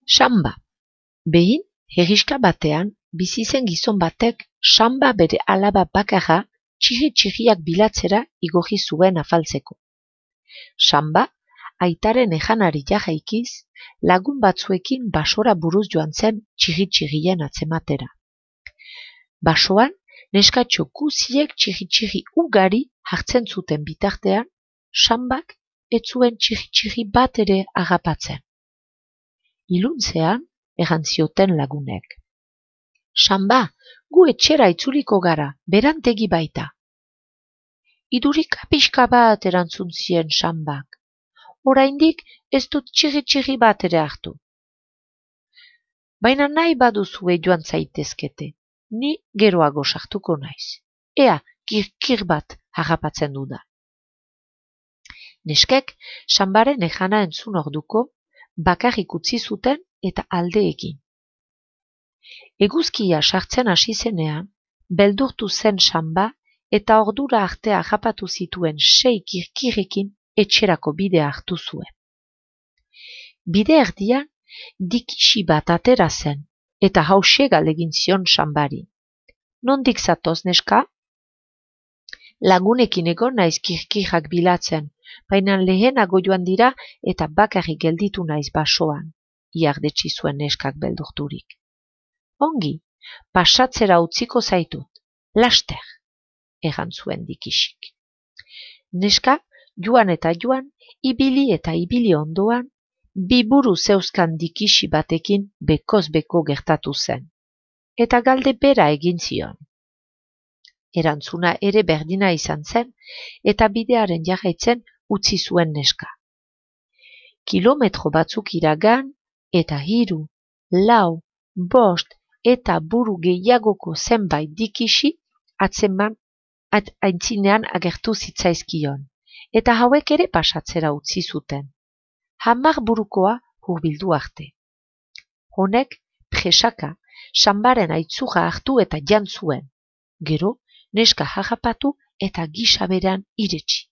Samba. Behin, herriska batean, bizi zen gizon batek Samba bere alaba bakarra txirri-txirriak bilatzera igorri zuen afaltzeko. Samba, aitaren ejanari jarraikiz, lagun batzuekin basora buruz joan zen txirri-txirrien atzematera. Basoan, neskatxo guziek txirri-txirri ugari hartzen zuten bitartean, Sambak ez zuen txirri-txirri bat ere harrapatzen. Iluntzean, egan zioten lagunek. Samba, gu etxera itzuliko gara, berantegi baita. Idurika pixka bat erantzun zien Sambak. Oraindik ez dut txirri-txirri bat ere hartu. Baina nahi baduzue joan zaitezkete, ni geroago sartuko naiz. Ea, kirkir bat harrapatzen duda. Neskek, Sambaren ejana entzun orduko, bakarrik utzi zuten eta alde egin. Eguzkia sartzen hasi zenean, beldurtu zen Samba eta ordura arte harrapatu zituen 6 kirkirekin etxerako bidea hartu zuen. Bide erdian, dikixi bat atera zen eta hauxe galdegin zion Sambari. Nondik zatoz, neska? Lagunekin egon naiz kirkirak bilatzen, baina lehenago joan dira eta bakarrik gelditu naiz basoan, iardetsi zuen neskak beldurturik. Ongi, pasatzera utziko zaitut, laster, egan zuen dikixik. Neska, joan eta joan, ibili eta ibili ondoan, bi buru zeuzkan dikixi batekin bekoz-beko gertatu zen, eta galde bera egin zion. Erantzuna ere berdina izan zen, eta bidearen jarraitzen utzi zuen neska. Kilometro batzuk iragan, eta 3, 4, 5 eta buru gehiagoko zenbait dikixi aintzinean agertu zitzaizkion, eta hauek ere pasatzera utzi zuten. 10 burukoa hurbildu arte. Honek, presaka, Sambaren aitzura hartu eta jan zuen. Gero, neska harrapatu eta gisa berean iretsi.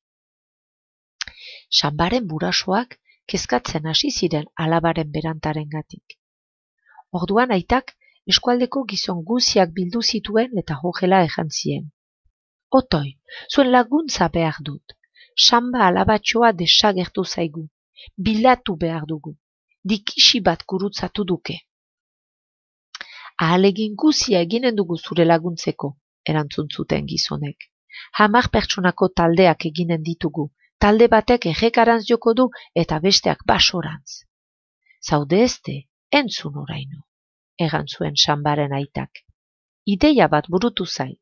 Sambaren burasoak kezkatzen hasi ziren alabaren berantarengatik. Orduan aitak eskualdeko gizon guziak bildu zituen eta horrela ejan zien. Otoi, zuen laguntza behar dut. Samba alabatxoa desagertu zaigu. Bilatu behar dugu. Dikixi bat gurutzatu duke. Ahalegin guzia eginen dugu zure laguntzeko, erantzun zuten gizonek. 10 pertsonako taldeak eginen ditugu. Talde batek errekarantz joko du eta besteak basorantz. Zaude ezte, entzun oraino, egan zuen Sambaren aitak. Ideia bat burutu zait.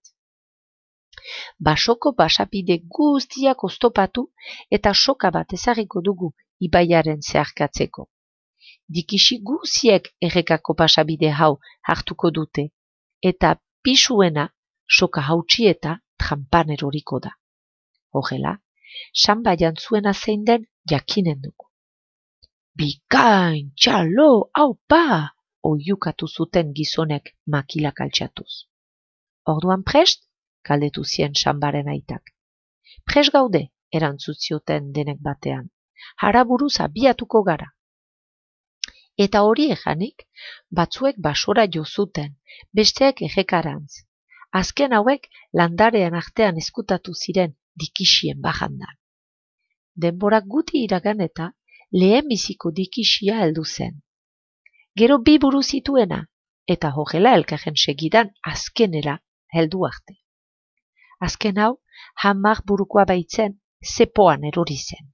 Basoko basapide guztiak oztopatu eta soka bat ezarriko dugu ibaiaren zeharkatzeko. Dikixi guziek errekako pasabide hau hartuko dute, eta pisuena soka hautsi eta trampan eroriko da. Horrela, Samba jantzuena zein den jakinen dugu. Bikain, txalo, aupa, oiukatu zuten gizonek makilak altxatuz. Orduan prest? Galdetu zien Sambaren aitak. Prest gaude, erantzuzioten denek batean. Haraburuz abiatuko gara. Eta hori ejanik, batzuek basora jo zuten, besteek errekarantz. Azken hauek landarean artean ezkutatu ziren dikixien bajandan. Denborak guti iragan eta lehenbiziko dikixia heldu zen. Gero 2 buru zituena, eta horrela elkarren segidan azkenera heldu arte. Azken hau, 10 burukoa baitzen, zepoan erori zen.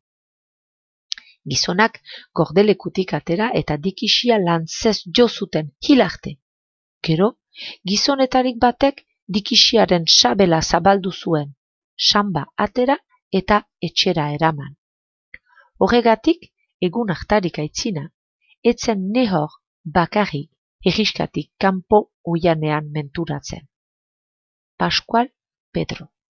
Gizonak gordelekutik atera eta dikixia lantzez jo zuten hil arte. Gero, gizonetarik batek dikixiaren sabela zabaldu zuen, Samba atera eta etxera eraman. Horregatik, egun hartarik aitzina, etzen nehor bakarrik herriskatik kanpo oianean menturatzen. Pascual Pedro.